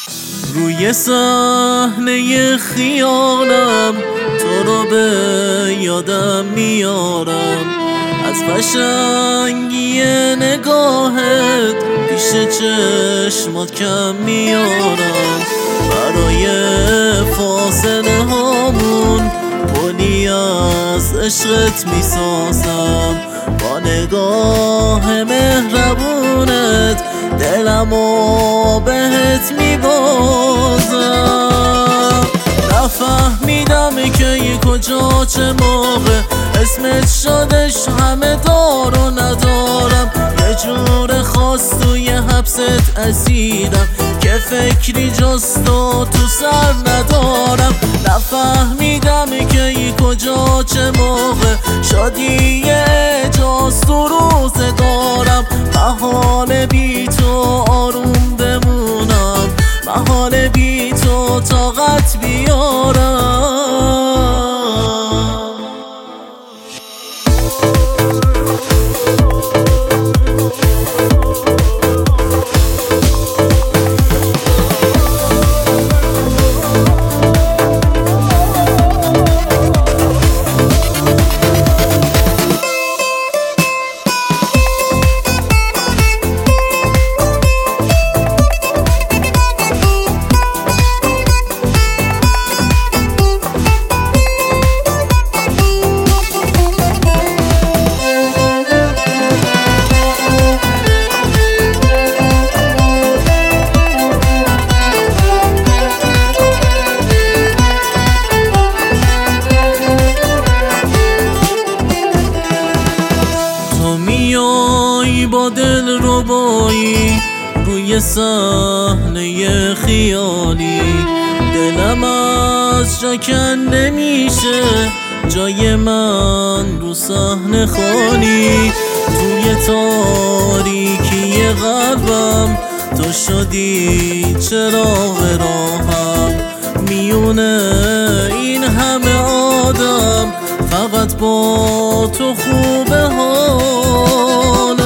روی صحنه خیالم تو رو به یادم میارم، از قشنگی نگاهت پیش چشمات کم میارم. برای فاصله هامون پلی از عشقت میسازم، با نگاه مهربونت دلمو بهت میبازم. نفهمیدم که کجا چه موقع اسمت شدش همه دار و ندارم. یه جور خاص توی حبست اسیرم که فکری جز تو سر ندارم. نفهمیدم که کجا چه موقع شادی اجاز تو روزگارم. محال بی تو آروم بمونم، محال بی تو طاقت بیارم. با دل ربایی روی صحنه خیالی، دلم از جا کنده میشه جای من رو صحنه خالی. توی تاریکی قلبم تو شدی چراغ راهم، میونه این همه آدم فقط با تو خوبه حالم.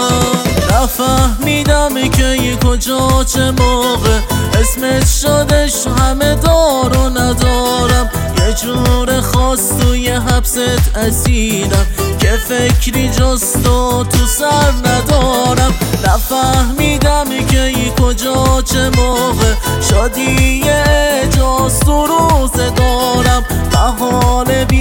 نفهمیدم که کجا چه موقع اسمت شدش همه دار و ندارم. یه جور خاص توی حبست اسیرم که فکری جز تو سر ندارم. نفهمیدم که کجا چه موقع شادی اجاز تو روزگارم. محال